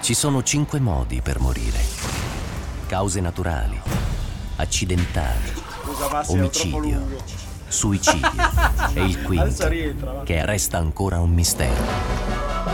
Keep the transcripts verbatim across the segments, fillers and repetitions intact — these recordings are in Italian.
Ci sono cinque modi per morire: cause naturali, accidentali, omicidio, suicidio e il quinto, che resta ancora un mistero.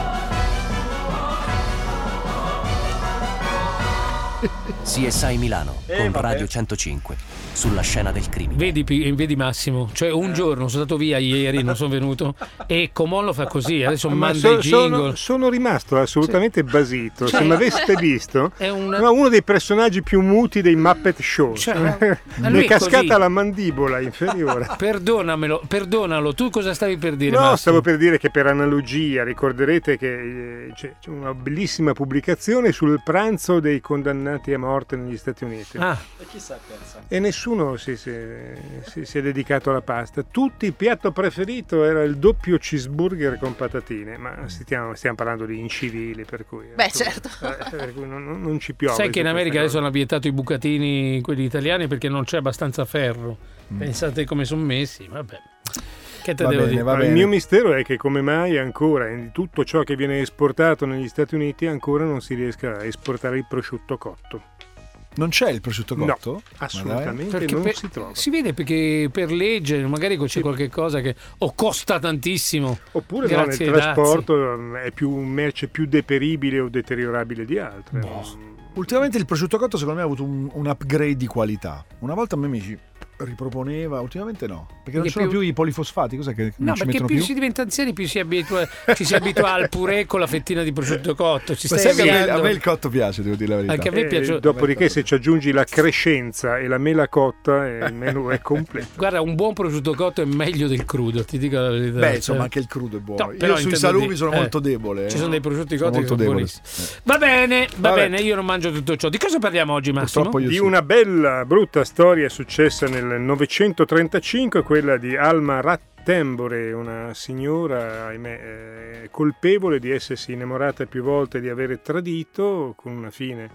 C S I Milano Eh, con vabbè. Radio centocinque sulla scena del crimine. Vedi, Pi- vedi Massimo, cioè un giorno sono stato via ieri, non sono venuto, e Comon lo fa così, adesso Ma manda so- i jingle. sono, sono rimasto assolutamente basito. Cioè, Se mi aveste visto, è un- no, uno dei personaggi più muti dei Muppet Show. Cioè, Mi lui è è cascata così. la mandibola inferiore. Perdonamelo, perdonalo, tu cosa stavi per dire? No, Massimo? stavo per dire che per analogia ricorderete che eh, c'è, c'è una bellissima pubblicazione sul pranzo dei condannati a morte negli Stati Uniti. Ah, E chi sa pensa? E nessuno si, si- si- si è dedicato alla pasta. Tutti il piatto preferito era il doppio cheeseburger con patatine, ma stiamo, stiamo parlando di incivili, per cui, Beh, ecco, certo. eh, per cui non, non- non ci piove. sai che in su America queste adesso cose. hanno vietato i bucatini, quelli italiani, perché non c'è abbastanza ferro. Pensate come sono messi, vabbè. Che te Va devo bene, dire? va Ma bene. il mio mistero è che come mai ancora in tutto ciò che viene esportato negli Stati Uniti ancora non si riesca a esportare il prosciutto cotto. Non c'è il prosciutto No, cotto? Ma dai. assolutamente Perché non per- si trova. si vede perché per legge magari c'è qualche cosa che o costa tantissimo. Oppure no, nel Grazie ai dazi. trasporto è più merce più deperibile o deteriorabile di altre. Boh. Ultimamente il prosciutto cotto secondo me ha avuto un, un upgrade di qualità. Una volta a me mi ci riproponeva, ultimamente no. Perché non Perché ci sono più- più i polifosfati, cos'è che No, non ci perché mettono più più? si diventa anziani più si abitua, ci si abitua al purè con la fettina di prosciutto cotto. Ci Ma stai sai che a me, avviando? a me il cotto piace, devo dire la verità. Anche a me Eh, piace. dopodiché se ci aggiungi la crescenza e la mela cotta eh, il menù è completo. Guarda, un buon prosciutto cotto è meglio del crudo, ti dico la verità. Beh, Cioè, insomma, anche il crudo è buono. No, Io però sui intendo salumi di- sono eh, molto debole. ci eh. sono dei prosciutti Sono cotti che molto sono debole. buonissimi. Va bene, va Vabbè. bene, io non mangio tutto ciò. Di cosa parliamo oggi, Massimo? Purtroppo io Di sì. una bella brutta storia successa nel novecentotrentacinque, quella di Alma Rattembore, una signora, ahimè, eh, colpevole di essersi innamorata più volte, di avere tradito, con una fine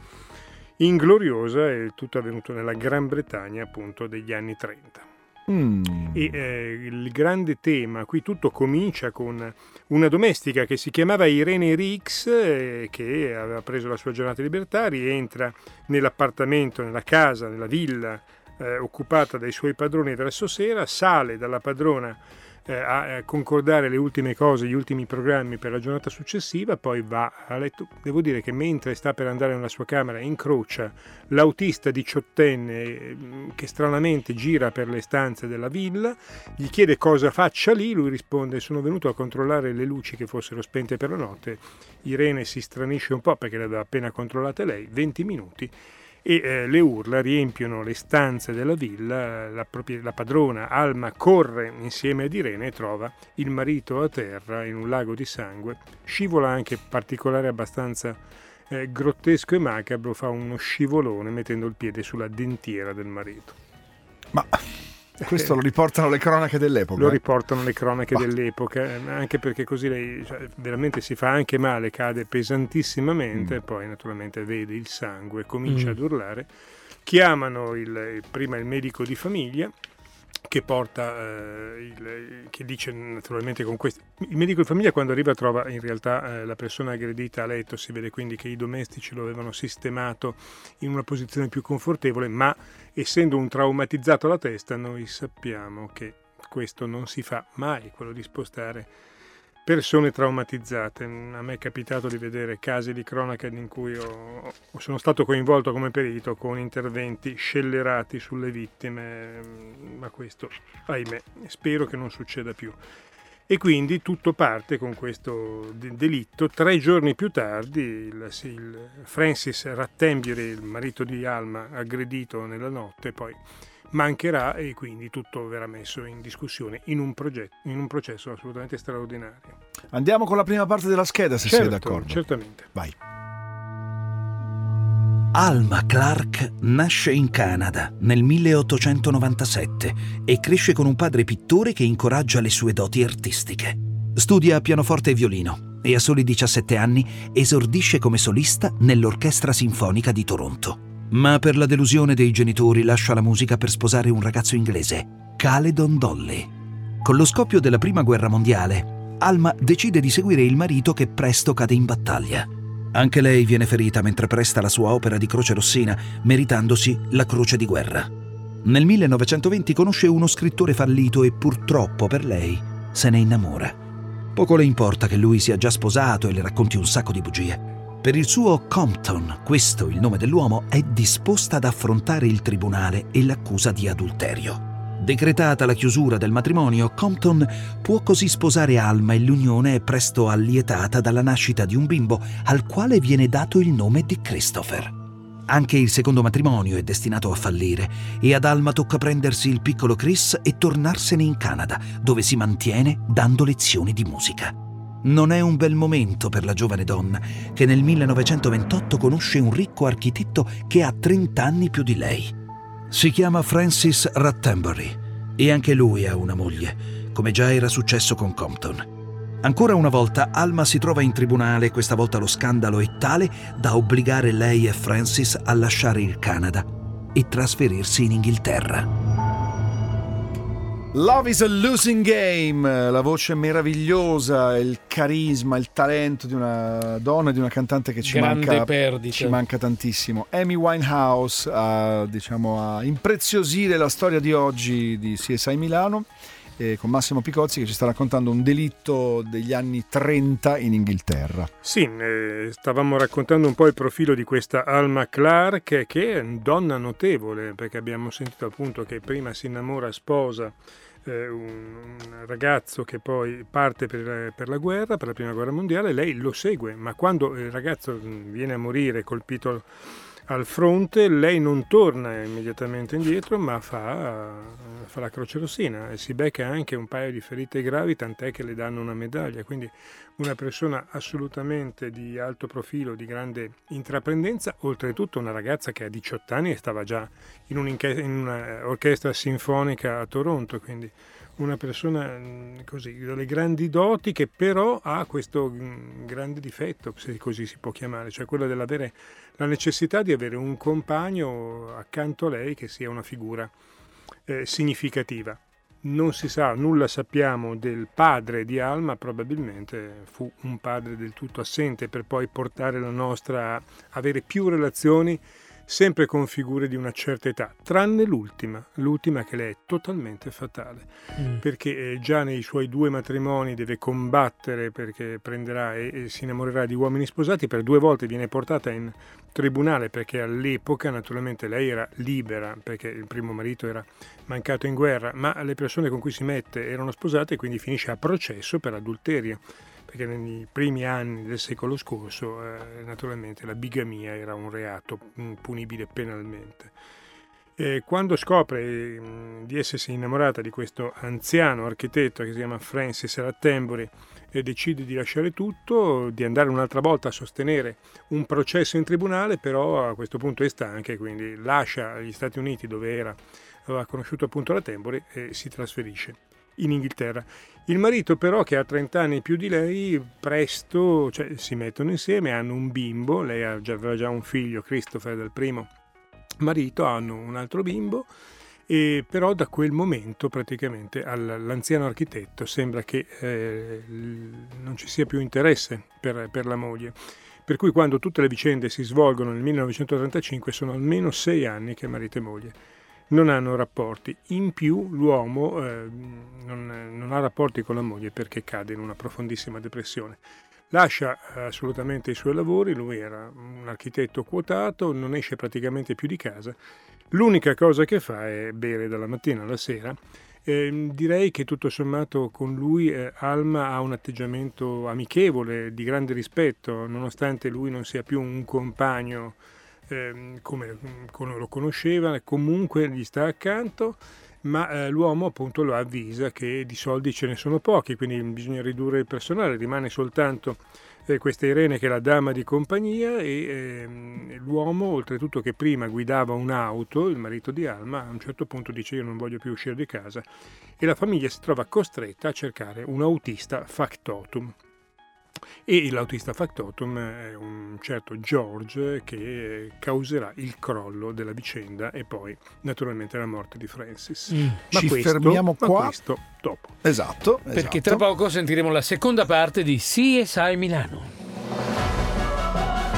ingloriosa, e il tutto avvenuto nella Gran Bretagna appunto degli anni trenta. Mm. E eh, il grande tema, qui tutto comincia con una domestica che si chiamava Irene Rix, eh, che aveva preso la sua giornata di libertà, rientra nell'appartamento, nella casa, nella villa eh, occupata dai suoi padroni verso sera, sale dalla padrona eh, a, a concordare le ultime cose, gli ultimi programmi per la giornata successiva, poi va a letto. Devo dire che mentre sta per andare nella sua camera incrocia l'autista diciottenne eh, che stranamente gira per le stanze della villa, gli chiede cosa faccia lì, lui risponde: sono venuto a controllare le luci che fossero spente per la notte. Irene si stranisce un po' perché le aveva appena controllate lei, venti minuti, e eh, le urla riempiono le stanze della villa. La, propria, la padrona Alma corre insieme ad Irene e trova il marito a terra in un lago di sangue, scivola anche, particolare abbastanza eh, grottesco e macabro, fa uno scivolone mettendo il piede sulla dentiera del marito. Ma questo lo riportano le cronache dell'epoca. Lo riportano le cronache Bah. dell'epoca, eh, anche perché così lei, cioè, veramente si fa anche male, cade pesantissimamente, Mm. e poi naturalmente vede il sangue, comincia Mm. ad urlare. Chiamano il, prima il medico di famiglia, che porta eh, il, che dice naturalmente con questo, il medico di famiglia quando arriva trova in realtà eh, la persona aggredita a letto, si vede quindi che i domestici lo avevano sistemato in una posizione più confortevole, ma essendo un traumatizzato alla testa noi sappiamo che questo non si fa mai, quello di spostare persone traumatizzate. A me è capitato di vedere casi di cronaca in cui ho, sono stato coinvolto come perito con interventi scellerati sulle vittime, ma questo, ahimè, spero che non succeda più. E quindi tutto parte con questo de- delitto. Tre giorni più tardi il, il Francis Rattenbury, il marito di Alma, aggredito nella notte, poi mancherà, e quindi tutto verrà messo in discussione in un, progetto, in un processo assolutamente straordinario. Andiamo con la prima parte della scheda, se Certo, sei d'accordo. certamente. Vai. Alma Clark nasce in Canada nel milleottocentonovantasette e cresce con un padre pittore che incoraggia le sue doti artistiche. Studia pianoforte e violino e a soli diciassette anni esordisce come solista nell'Orchestra Sinfonica di Toronto. Ma per la delusione dei genitori lascia la musica per sposare un ragazzo inglese, Caledon Dolly. Con lo scoppio della Prima Guerra Mondiale, Alma decide di seguire il marito che presto cade in battaglia. Anche lei viene ferita mentre presta la sua opera di Croce Rossina, meritandosi la Croce di Guerra. Nel millenovecentoventi conosce uno scrittore fallito e purtroppo per lei se ne innamora. Poco le importa che lui sia già sposato e le racconti un sacco di bugie. Per il suo Compton, questo il nome dell'uomo, è disposta ad affrontare il tribunale e l'accusa di adulterio. Decretata la chiusura del matrimonio, Compton può così sposare Alma e l'unione è presto allietata dalla nascita di un bimbo al quale viene dato il nome di Christopher. Anche il secondo matrimonio è destinato a fallire e ad Alma tocca prendersi il piccolo Chris e tornarsene in Canada, dove si mantiene dando lezioni di musica. Non è un bel momento per la giovane donna che nel millenovecentoventotto conosce un ricco architetto che ha trenta anni più di lei. Si chiama Francis Rattenbury e anche lui ha una moglie, come già era successo con Compton. Ancora una volta Alma si trova in tribunale e questa volta lo scandalo è tale da obbligare lei e Francis a lasciare il Canada e trasferirsi in Inghilterra. Love is a losing game, la voce meravigliosa, il carisma, il talento di una donna, di una cantante che ci manca, ci manca tantissimo. Amy Winehouse a, diciamo, a impreziosire la storia di oggi di C S I Milano, eh, con Massimo Picozzi che ci sta raccontando un delitto degli anni trenta in Inghilterra. Sì, eh, stavamo raccontando un po' il profilo di questa Alma Clarke, che è una donna notevole, perché abbiamo sentito appunto che prima si innamora, sposa eh, un, un ragazzo che poi parte per, per la guerra, per la prima guerra mondiale, lei lo segue, ma quando il ragazzo viene a morire colpito al fronte, lei non torna immediatamente indietro, ma fa, fa la Croce Rossina e si becca anche un paio di ferite gravi, tant'è che le danno una medaglia. Quindi una persona assolutamente di alto profilo, di grande intraprendenza, oltretutto una ragazza che a diciotto anni stava già in, un'orchestra sinfonica a Toronto, quindi una persona così, dalle grandi doti, che però ha questo grande difetto, se così si può chiamare, cioè quello dell'avere la necessità di avere un compagno accanto a lei che sia una figura eh, significativa. Non si sa, nulla sappiamo del padre di Alma, probabilmente fu un padre del tutto assente per poi portare la nostra a avere più relazioni sempre con figure di una certa età, tranne l'ultima, l'ultima che le è totalmente fatale, mm. perché già nei suoi due matrimoni deve combattere perché prenderà e, e si innamorerà di uomini sposati, per due volte viene portata in tribunale perché all'epoca naturalmente lei era libera, perché il primo marito era mancato in guerra, ma le persone con cui si mette erano sposate e quindi finisce a processo per adulterio, perché nei primi anni del secolo scorso eh, naturalmente la bigamia era un reato punibile penalmente. E quando scopre mh, di essersi innamorata di questo anziano architetto che si chiama Francis Rattenbury e decide di lasciare tutto, di andare un'altra volta a sostenere un processo in tribunale, però a questo punto è stanca e quindi lascia gli Stati Uniti dove era, aveva conosciuto appunto Rattenbury, e si trasferisce in Inghilterra. Il marito però, che ha trenta anni più di lei, presto cioè, si mettono insieme, hanno un bimbo, lei aveva già un figlio, Christopher, dal primo marito, hanno un altro bimbo, e però da quel momento praticamente all'anziano architetto sembra che eh, non ci sia più interesse per, per la moglie. Per cui quando tutte le vicende si svolgono nel millenovecentotrentacinque sono almeno sei anni che marito e moglie non hanno rapporti. In più l'uomo eh, non, non ha rapporti con la moglie perché cade in una profondissima depressione. Lascia assolutamente i suoi lavori, lui era un architetto quotato, non esce praticamente più di casa. L'unica cosa che fa è bere dalla mattina alla sera. Eh, direi che tutto sommato con lui eh, Alma ha un atteggiamento amichevole, di grande rispetto, nonostante lui non sia più un compagno eh, come, come lo conosceva, comunque gli sta accanto, ma eh, l'uomo appunto lo avvisa che di soldi ce ne sono pochi, quindi bisogna ridurre il personale, rimane soltanto eh, questa Irene che è la dama di compagnia e eh, l'uomo, oltretutto che prima guidava un'auto, il marito di Alma, a un certo punto dice io non voglio più uscire di casa e la famiglia si trova costretta a cercare un autista factotum. E l'autista factotum è un certo George che causerà il crollo della vicenda e poi naturalmente la morte di Francis. Mm. Ma Ci questo, fermiamo ma qua. Questo dopo. Esatto, perché esatto. tra poco sentiremo la seconda parte di C S I Milano.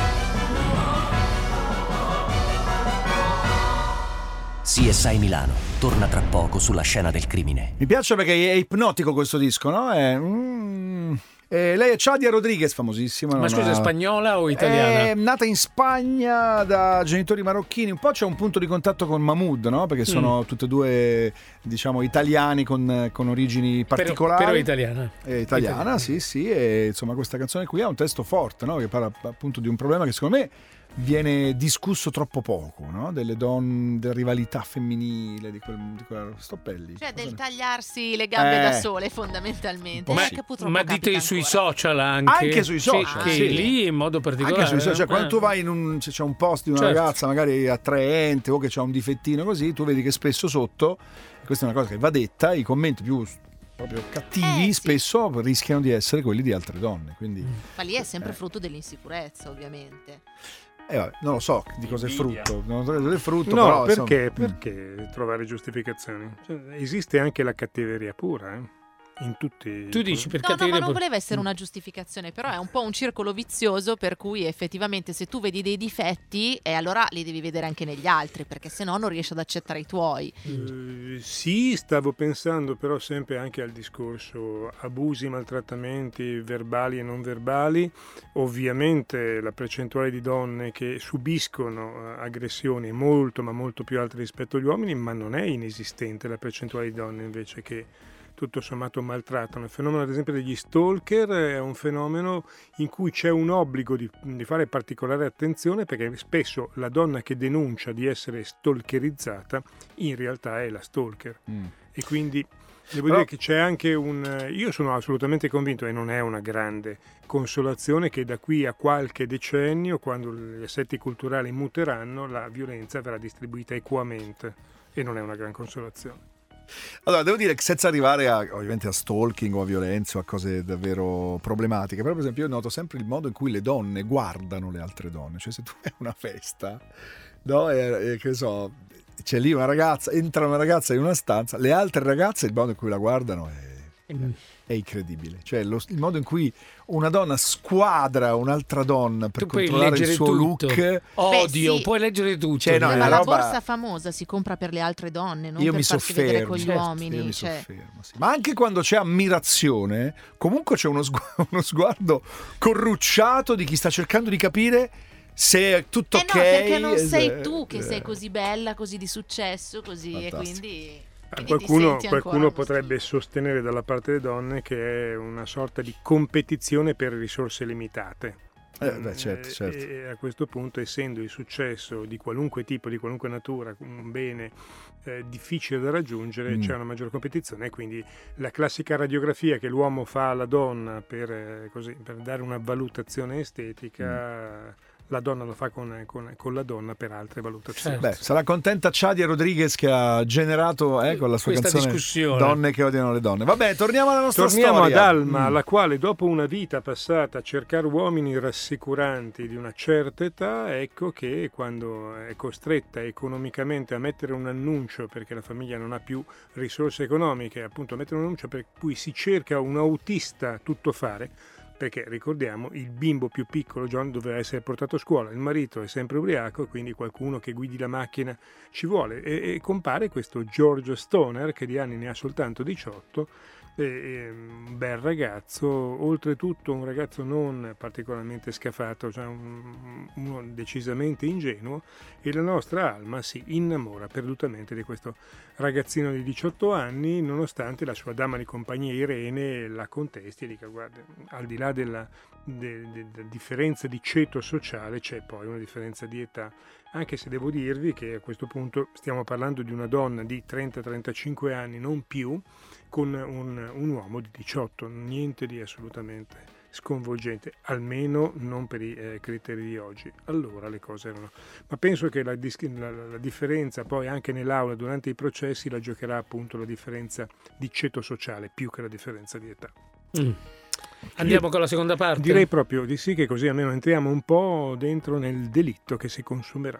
C S I Milano torna tra poco sulla scena del crimine. Mi piace perché è ipnotico questo disco, no? È... Mm... Eh, lei è Chadia Rodriguez, famosissima. Ma scusa, ha... è spagnola o italiana? È nata in Spagna da genitori marocchini. Un po' c'è un punto di contatto con Mahmood, no? Perché sono mm. tutte e due, diciamo, italiani con, con origini particolari. Però, però italiana. È italiana, italiana, sì, sì. E insomma, questa canzone qui ha un testo forte, no? Che parla appunto di un problema che secondo me viene discusso troppo poco, no? Delle donne, della rivalità femminile, di quel, di quella stoppelli. Cioè del tagliarsi le gambe eh. da sole, fondamentalmente. Ma, che ma dite sui social anche. Anche sui social. Che, sì. che lì in modo particolare. Anche sui social. Cioè, quando tu vai in un, c'è un post di una certo. ragazza magari attraente o che c'ha un difettino così, tu vedi che spesso sotto, questa è una cosa che va detta, i commenti più proprio cattivi eh, spesso sì. rischiano di essere quelli di altre donne. Quindi, ma lì è sempre eh. frutto dell'insicurezza, ovviamente. Eh vabbè, non lo so di cosa è frutto, non so del frutto, no, però, perché, insomma... perché trovare giustificazioni? Cioè, esiste anche la cattiveria pura, eh? In tutti. Tu dici per no, cattiveria no, ma non pura. voleva essere una giustificazione, però è un po' un circolo vizioso per cui effettivamente se tu vedi dei difetti, e eh, allora li devi vedere anche negli altri, perché se no non riesci ad accettare i tuoi. Uh, sì, stavo pensando però sempre anche al discorso abusi, maltrattamenti verbali e non verbali. Ovviamente la percentuale di donne che subiscono aggressioni è molto ma molto più alta rispetto agli uomini, ma non è inesistente la percentuale di donne invece che tutto sommato maltrattano. Il fenomeno ad esempio degli stalker è un fenomeno in cui c'è un obbligo di, di fare particolare attenzione, perché spesso la donna che denuncia di essere stalkerizzata in realtà è la stalker mm. e quindi devo Però... dire che c'è anche un... Io sono assolutamente convinto, e non è una grande consolazione, che da qui a qualche decennio, quando gli assetti culturali muteranno, la violenza verrà distribuita equamente, e non è una gran consolazione. Allora, devo dire che senza arrivare a, ovviamente a stalking o a violenza o a cose davvero problematiche, però per esempio io noto sempre il modo in cui le donne guardano le altre donne. Cioè se tu hai una festa, no, e, e che so, c'è lì una ragazza, entra una ragazza in una stanza, le altre ragazze, il modo in cui la guardano è, è incredibile. Cioè lo, il modo in cui una donna squadra un'altra donna per tu controllare il suo tutto. look. Odio, Beh, sì. puoi leggere tutto. Cioè, no, ma la la roba... borsa famosa si compra per le altre donne, non io per mi farsi soffermo, vedere con gli certo, uomini. Io mi cioè... soffermo, sì. Ma anche quando c'è ammirazione, comunque c'è uno sguardo, uno sguardo corrucciato di chi sta cercando di capire se è tutto eh ok. No, perché non sei eh, tu che eh. sei così bella, così di successo, così Fantastico. e quindi... Qualcuno, qualcuno potrebbe sostenere dalla parte delle donne che è una sorta di competizione per risorse limitate. Eh, beh, certo, certo. E a questo punto, essendo il successo di qualunque tipo, di qualunque natura, un bene eh, difficile da raggiungere, mm. c'è una maggiore competizione, e quindi la classica radiografia che l'uomo fa alla donna per, eh, così, per dare una valutazione estetica... Mm. La donna lo fa con, con, con la donna per altre valutazioni. Beh, sarà contenta Chadia Rodriguez che ha generato eh, con la sua questa canzone discussione Donne che odiano le donne. Vabbè, torniamo alla nostra torniamo storia. Torniamo ad Alma, mm. la quale dopo una vita passata a cercare uomini rassicuranti di una certa età, ecco che quando è costretta economicamente a mettere un annuncio, perché la famiglia non ha più risorse economiche, appunto a mettere un annuncio per cui si cerca un autista tuttofare, perché ricordiamo il bimbo più piccolo John doveva essere portato a scuola, il marito è sempre ubriaco, quindi qualcuno che guidi la macchina ci vuole, e, e compare questo George Stoner che di anni ne ha soltanto diciotto, e, e, un bel ragazzo, oltretutto un ragazzo non particolarmente scafato, cioè un, uno decisamente ingenuo, e la nostra Alma si innamora perdutamente di questo ragazzino di diciotto anni, nonostante la sua dama di compagnia Irene la contesti e dica: guarda, al di là della, de, de, de differenza di ceto sociale c'è poi una differenza di età, anche se devo dirvi che a questo punto stiamo parlando di una donna di trenta trentacinque anni, non più, con un, un uomo di diciotto, niente di assolutamente sconvolgente, almeno non per i eh, criteri di oggi. Allora le cose erano... Ma penso che la, la, la differenza poi anche nell'aula durante i processi la giocherà appunto la differenza di ceto sociale più che la differenza di età. Mm. Andiamo Io con la seconda parte? Direi proprio di sì, che così almeno entriamo un po' dentro nel delitto che si consumerà.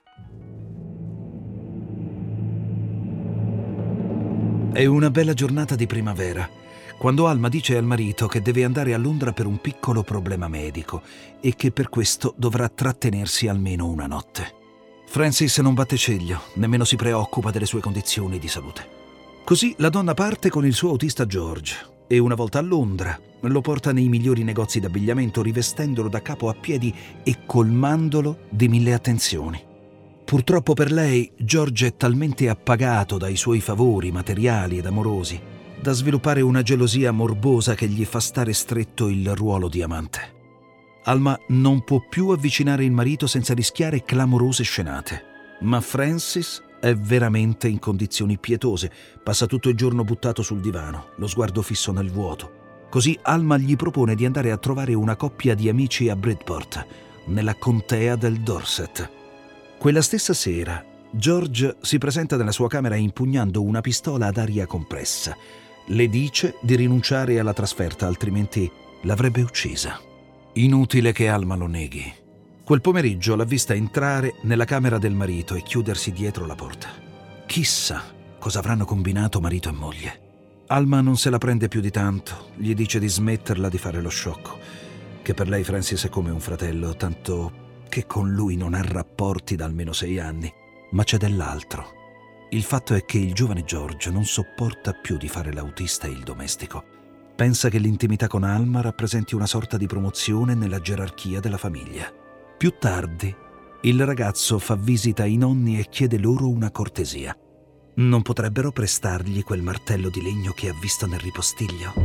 È una bella giornata di primavera, quando Alma dice al marito che deve andare a Londra per un piccolo problema medico e che per questo dovrà trattenersi almeno una notte. Francis non batte ciglio, nemmeno si preoccupa delle sue condizioni di salute. Così la donna parte con il suo autista George e una volta a Londra lo porta nei migliori negozi d'abbigliamento, rivestendolo da capo a piedi e colmandolo di mille attenzioni. Purtroppo per lei, George è talmente appagato dai suoi favori materiali ed amorosi da sviluppare una gelosia morbosa che gli fa stare stretto il ruolo di amante. Alma non può più avvicinare il marito senza rischiare clamorose scenate, ma Francis è veramente in condizioni pietose. Passa tutto il giorno buttato sul divano, lo sguardo fisso nel vuoto. Così Alma gli propone di andare a trovare una coppia di amici a Bridport, nella contea del Dorset. Quella stessa sera, George si presenta nella sua camera impugnando una pistola ad aria compressa. Le dice di rinunciare alla trasferta, altrimenti l'avrebbe uccisa. Inutile che Alma lo neghi. Quel pomeriggio l'ha vista entrare nella camera del marito e chiudersi dietro la porta. Chissà cosa avranno combinato marito e moglie. Alma non se la prende più di tanto, gli dice di smetterla di fare lo sciocco, che per lei Francis è come un fratello, tanto che con lui non ha rapporti da almeno sei anni. Ma c'è dell'altro. Il fatto è che il giovane George non sopporta più di fare l'autista e il domestico. Pensa che l'intimità con Alma rappresenti una sorta di promozione nella gerarchia della famiglia. Più tardi, il ragazzo fa visita ai nonni e chiede loro una cortesia. Non potrebbero prestargli quel martello di legno che ha visto nel ripostiglio?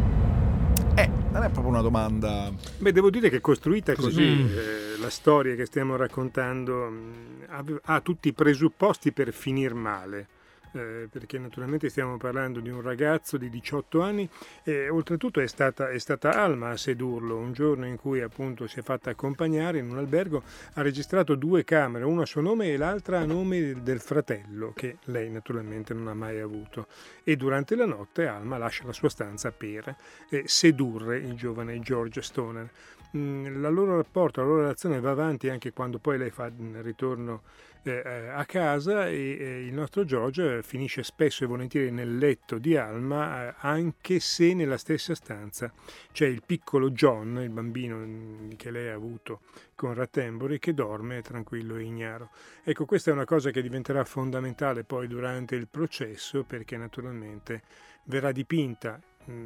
Eh, non è proprio una domanda. Beh, devo dire che costruita così, mm. eh, la storia che stiamo raccontando mh, ha, ha tutti i presupposti per finir male. Eh, perché naturalmente stiamo parlando di un ragazzo di diciotto anni e oltretutto è stata, è stata Alma a sedurlo un giorno in cui appunto si è fatta accompagnare in un albergo, ha registrato due camere, una a suo nome e l'altra a nome del fratello che lei naturalmente non ha mai avuto, e durante la notte Alma lascia la sua stanza per eh, sedurre il giovane George Stoner. Mm, la loro rapporto, la loro relazione va avanti anche quando poi lei fa il ritorno Eh, a casa e eh, il nostro George finisce spesso e volentieri nel letto di Alma, eh, anche se nella stessa stanza c'è il piccolo John, il bambino che lei ha avuto con Rattenbury, che dorme tranquillo e ignaro. Ecco, questa è una cosa che diventerà fondamentale poi durante il processo, perché naturalmente verrà dipinta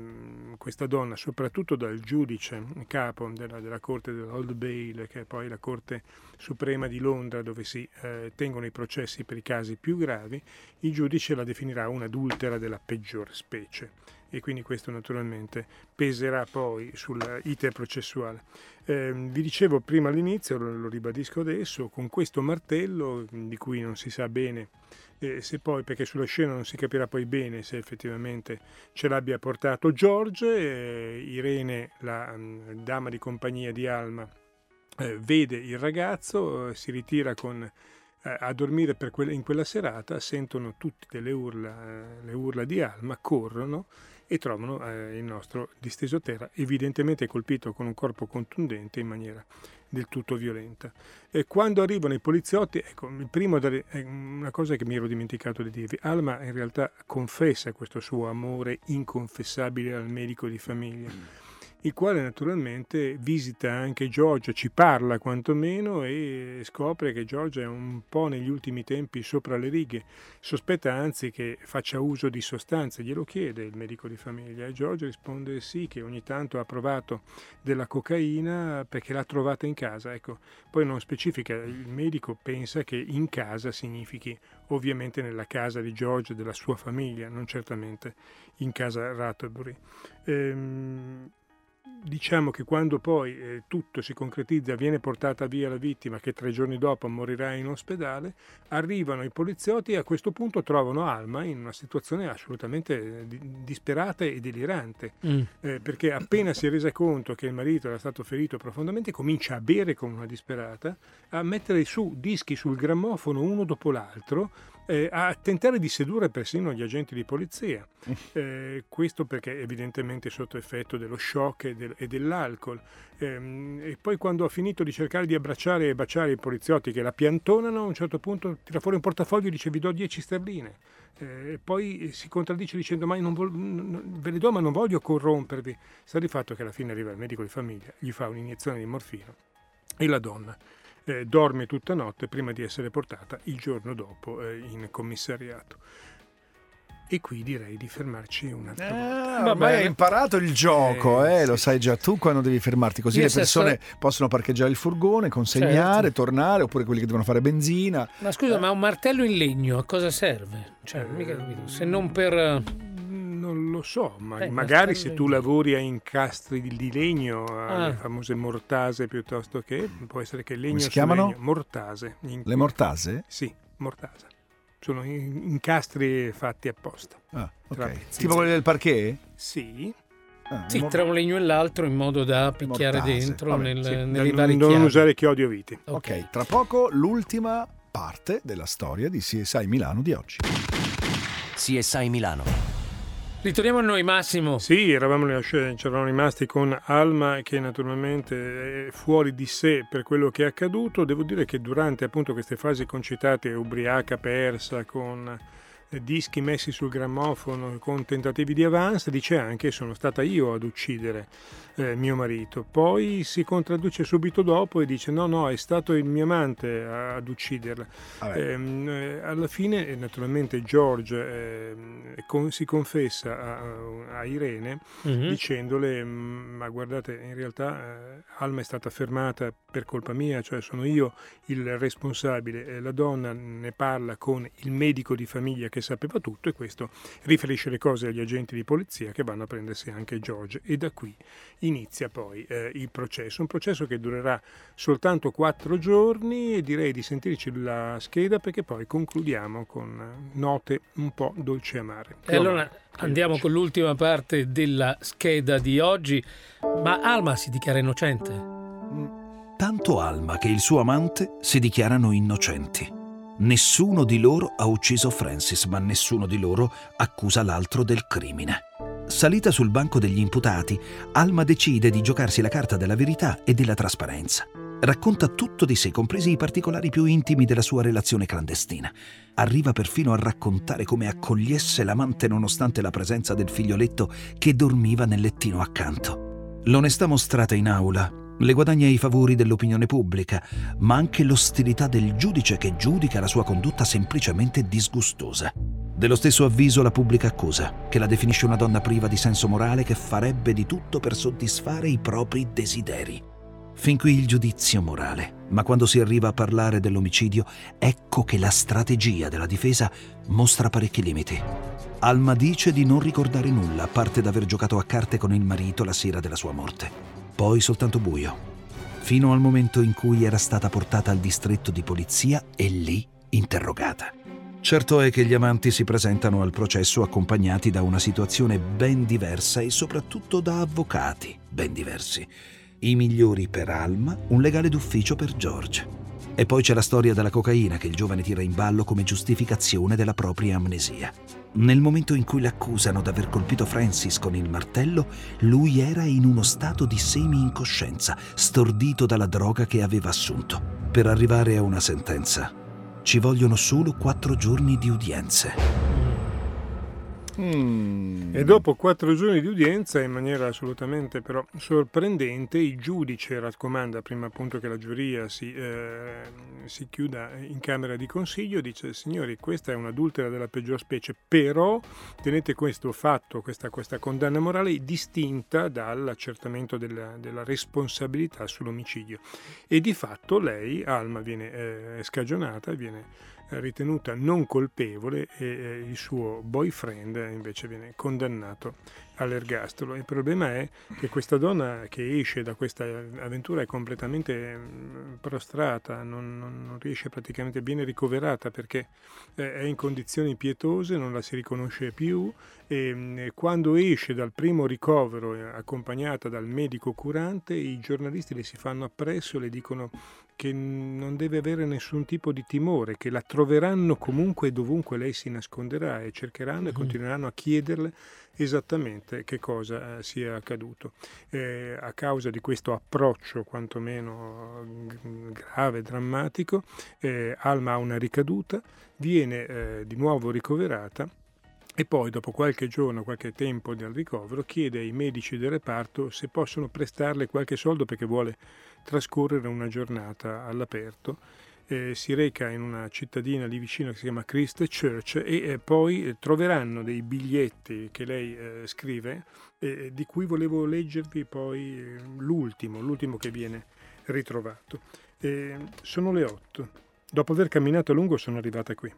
questa donna soprattutto dal giudice capo della, della corte dell'Old Bailey, che è poi la corte suprema di Londra dove si eh, tengono i processi per i casi più gravi. Il giudice la definirà un'adultera della peggior specie e quindi questo naturalmente peserà poi sull'iter processuale. Eh, vi dicevo prima all'inizio, lo, lo ribadisco adesso, con questo martello di cui non si sa bene Eh, se poi, perché sulla scena non si capirà poi bene se effettivamente ce l'abbia portato George. eh, Irene, la um, dama di compagnia di Alma, eh, vede il ragazzo, eh, si ritira con, eh, a dormire per que- in quella serata, sentono tutte delle urla, eh, le urla di Alma, corrono e trovano eh, il nostro disteso a terra, evidentemente colpito con un corpo contundente in maniera del tutto violenta. E quando arrivano i poliziotti, ecco, il primo è una cosa che mi ero dimenticato di dirvi. Alma in realtà confessa questo suo amore inconfessabile al medico di famiglia, il quale naturalmente visita anche George, ci parla quantomeno e scopre che George è un po' negli ultimi tempi sopra le righe, sospetta anzi che faccia uso di sostanze, glielo chiede il medico di famiglia e George risponde sì, che ogni tanto ha provato della cocaina perché l'ha trovata in casa. Ecco, poi non specifica, il medico pensa che in casa significhi ovviamente nella casa di George e della sua famiglia, non certamente in casa Rattenbury. Ehm, Diciamo che quando poi eh, tutto si concretizza, viene portata via la vittima che tre giorni dopo morirà in ospedale, arrivano i poliziotti e a questo punto trovano Alma in una situazione assolutamente eh, disperata e delirante, mm. eh, perché appena si è resa conto che il marito era stato ferito profondamente, comincia a bere come una disperata, a mettere su dischi sul grammofono uno dopo l'altro, Eh, a tentare di sedurre persino gli agenti di polizia, eh, questo perché evidentemente sotto effetto dello shock e, del, e dell'alcol, eh, e poi quando ha finito di cercare di abbracciare e baciare i poliziotti che la piantonano, a un certo punto tira fuori un portafoglio e dice vi do dieci sterline, eh, e poi si contraddice dicendo ma io non vol- non, ve le do ma non voglio corrompervi. Sta di fatto che alla fine arriva il medico di famiglia, gli fa un'iniezione di morfina e la donna eh, dorme tutta notte prima di essere portata il giorno dopo eh, in commissariato. E qui direi di fermarci un'altra eh, volta. Ormai hai imparato il gioco, eh, eh, sì, lo sai già tu quando devi fermarti, così le persone sto... possono parcheggiare il furgone, consegnare, certo. tornare, oppure quelli che devono fare benzina. Ma scusa, eh. ma un martello in legno a cosa serve? Cioè, mica capito, se non per... Non lo so, ma eh, magari se tu lavori a incastri di legno, alle ah. famose mortase piuttosto che, può essere che il legno... Come si chiamano? Legno, mortase. In... Le mortase? Sì, mortase. Sono incastri fatti apposta. Ah, okay. Tipo quelli del parquet? Sì. Ah, sì, tra un legno e l'altro in modo da picchiare mortase. dentro Vabbè, nel, sì. nei vari non chiavi. usare chiodi o viti. Ok, okay, tra poco l'ultima parte della storia di C S I Milano di oggi. C S I Milano. Ritorniamo a noi, Massimo. Sì, eravamo c'eravamo rimasti con Alma che naturalmente è fuori di sé per quello che è accaduto. Devo dire che durante appunto queste fasi concitate, ubriaca, persa, con dischi messi sul grammofono, con tentativi di avance, dice anche sono stata io ad uccidere eh, mio marito. Poi si contraddice subito dopo e dice no no è stato il mio amante ad ucciderla. Eh, alla fine naturalmente George eh, con, si confessa a, a Irene mm-hmm. dicendole ma guardate in realtà eh, Alma è stata fermata per colpa mia, cioè sono io il responsabile. Eh, la donna ne parla con il medico di famiglia che sapeva tutto e questo riferisce le cose agli agenti di polizia che vanno a prendersi anche George e da qui inizia poi eh, il processo, un processo che durerà soltanto quattro giorni e direi di sentirci la scheda perché poi concludiamo con note un po' dolci e amare. E allora andiamo con l'ultima parte della scheda di oggi, ma Alma si dichiara innocente? Tanto Alma che il suo amante si dichiarano innocenti. Nessuno di loro ha ucciso Francis, ma nessuno di loro accusa l'altro del crimine. Salita sul banco degli imputati, Alma decide di giocarsi la carta della verità e della trasparenza. Racconta tutto di sé, compresi i particolari più intimi della sua relazione clandestina. Arriva perfino a raccontare come accogliesse l'amante nonostante la presenza del figlioletto che dormiva nel lettino accanto. L'onestà mostrata in aula le guadagna i favori dell'opinione pubblica, ma anche l'ostilità del giudice che giudica la sua condotta semplicemente disgustosa. Dello stesso avviso la pubblica accusa, che la definisce una donna priva di senso morale che farebbe di tutto per soddisfare i propri desideri. Fin qui il giudizio morale, ma quando si arriva a parlare dell'omicidio, ecco che la strategia della difesa mostra parecchi limiti. Alma dice di non ricordare nulla, a parte d'aver giocato a carte con il marito la sera della sua morte. Poi soltanto buio, fino al momento in cui era stata portata al distretto di polizia e lì interrogata. Certo è che gli amanti si presentano al processo accompagnati da una situazione ben diversa e soprattutto da avvocati ben diversi. I migliori per Alma, un legale d'ufficio per George. E poi c'è la storia della cocaina che il giovane tira in ballo come giustificazione della propria amnesia. Nel momento in cui l'accusano d'aver colpito Francis con il martello, lui era in uno stato di semi-incoscienza, stordito dalla droga che aveva assunto. Per arrivare a una sentenza, ci vogliono solo quattro giorni di udienze. Mm. E dopo quattro giorni di udienza, in maniera assolutamente però sorprendente, il giudice raccomanda prima appunto che la giuria si, eh, si chiuda in camera di consiglio, dice signori questa è un'adultera della peggior specie, però tenete questo fatto, questa, questa condanna morale distinta dall'accertamento della, della responsabilità sull'omicidio e di fatto lei, Alma, viene eh, scagionata, viene ritenuta non colpevole e eh, il suo boyfriend invece viene condannato all'ergastolo. Il problema è che questa donna che esce da questa avventura è completamente prostrata, non, non, non riesce praticamente, viene ricoverata perché eh, è in condizioni pietose, non la si riconosce più e eh, quando esce dal primo ricovero eh, accompagnata dal medico curante, i giornalisti le si fanno appresso e le dicono che non deve avere nessun tipo di timore, che la troveranno comunque dovunque lei si nasconderà e cercheranno mm-hmm. e continueranno a chiederle esattamente che cosa eh, sia accaduto. Eh, a causa di questo approccio quantomeno grave, drammatico, eh, Alma ha una ricaduta, viene eh, di nuovo ricoverata e poi dopo qualche giorno, qualche tempo del ricovero, chiede ai medici del reparto se possono prestarle qualche soldo perché vuole trascorrere una giornata all'aperto. Eh, si reca in una cittadina lì vicino che si chiama Christchurch e eh, poi eh, troveranno dei biglietti che lei eh, scrive, eh, di cui volevo leggervi poi eh, l'ultimo, l'ultimo che viene ritrovato. Eh, sono le otto. Dopo aver camminato a lungo sono arrivata qui.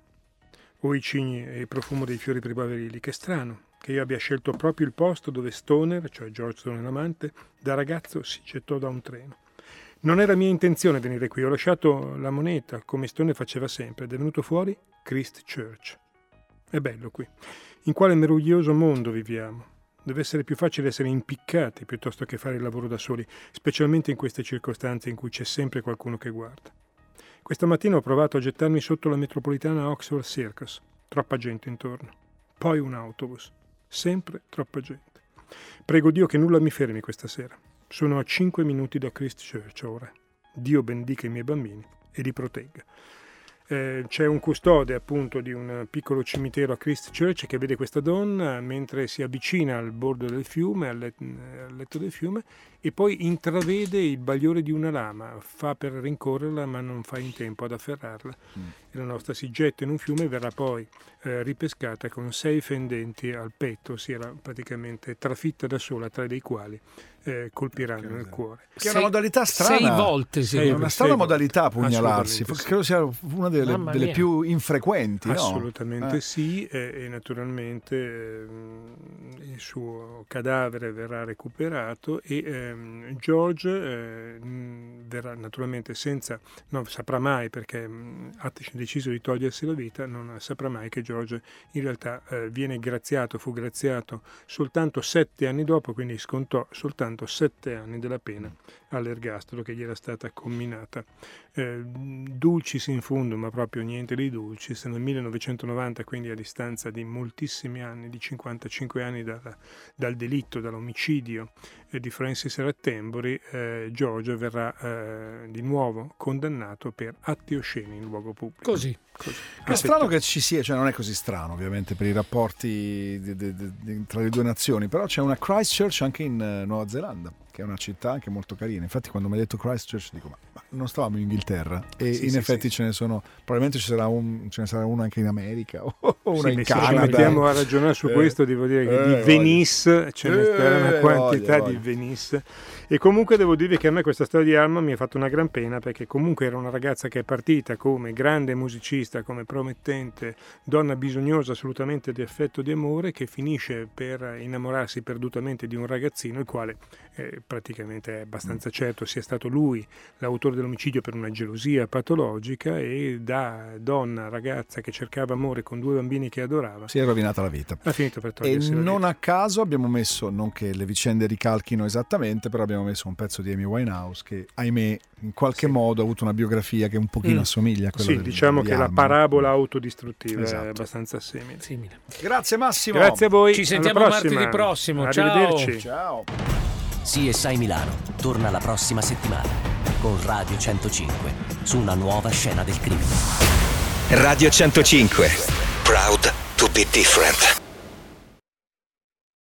Ho i cigni e il profumo dei fiori primaverili. Che strano che io abbia scelto proprio il posto dove Stoner, cioè George Stoner l'amante, da ragazzo si gettò da un treno. Non era mia intenzione venire qui, ho lasciato la moneta, come Stoner faceva sempre, ed è venuto fuori Christchurch. È bello qui. In quale meraviglioso mondo viviamo. Deve essere più facile essere impiccati piuttosto che fare il lavoro da soli, specialmente in queste circostanze in cui c'è sempre qualcuno che guarda. Questa mattina ho provato a gettarmi sotto la metropolitana Oxford Circus. Troppa gente intorno. Poi un autobus. Sempre troppa gente. Prego Dio che nulla mi fermi questa sera. Sono a cinque minuti da Christchurch ora. Dio bendica i miei bambini e li protegga. Eh, c'è un custode appunto di un piccolo cimitero a Christchurch che vede questa donna mentre si avvicina al bordo del fiume, al, let- al letto del fiume, e poi intravede il bagliore di una lama. Fa per rincorrerla ma non fa in tempo ad afferrarla. Mm. E la nostra si getta in un fiume e verrà poi eh, ripescata con sei fendenti al petto. Si era praticamente trafitta da sola, tre dei quali eh, colpiranno nel cuore. Che è una modalità strana. Sei volte, sì. È una strana modalità pugnalarsi. Sì. Credo sia una delle, delle più infrequenti. Assolutamente no? sì, e, e naturalmente eh, il suo cadavere verrà recuperato e ehm, George eh, verrà naturalmente senza, non saprà mai perché ha deciso di togliersi la vita, non saprà mai che George in realtà eh, viene graziato, fu graziato soltanto sette anni dopo, quindi scontò soltanto sette anni della pena all'ergastolo che gli era stata comminata. Eh, dulcis in fundum, ma proprio niente di dulcis. Nel millenovecentonovanta, quindi a distanza di moltissimi anni, di cinquantacinque anni dal, dal delitto, dall'omicidio eh, di Francis Rattenbury, eh, George verrà eh, di nuovo condannato per atti osceni in luogo pubblico. Così. Così. È strano che ci sia, cioè non è così strano ovviamente per i rapporti di, di, di, tra le due nazioni, però c'è una Christchurch anche in uh, Nuova Zelanda, che è una città anche molto carina. Infatti quando mi hai detto Christchurch dico ma, ma non stavamo in Inghilterra? E sì, in sì, effetti sì. ce ne sono, probabilmente ci sarà un, ce ne sarà uno anche in America o una sì, in Canada. Se ci mettiamo a ragionare su eh, questo devo dire che eh, di Venice ce ne sarà una quantità voglia, voglia. di Venice. E comunque devo dire che a me questa storia di Alma mi ha fatto una gran pena, perché comunque era una ragazza che è partita come grande musicista, come promettente, donna bisognosa assolutamente di affetto e di amore, che finisce per innamorarsi perdutamente di un ragazzino, il quale eh, praticamente è abbastanza certo sia stato lui l'autore dell'omicidio per una gelosia patologica, e da donna, ragazza che cercava amore con due bambini che adorava, si è rovinata la vita. Ha finito per e togliersi la non vita. A caso abbiamo messo, non che le vicende ricalchino esattamente, però abbiamo messo un pezzo di Amy Winehouse che ahimè in qualche sì. modo ha avuto una biografia che un pochino mm. assomiglia a quella sì, del, diciamo che Alma. La parabola autodistruttiva esatto. è abbastanza simile. simile. Grazie Massimo. Grazie a voi. Ci sentiamo martedì prossimo. Arrivederci. Ciao. C S I Milano torna la prossima settimana con Radio centocinque su una nuova scena del crimine. Radio centocinque. Proud to be different.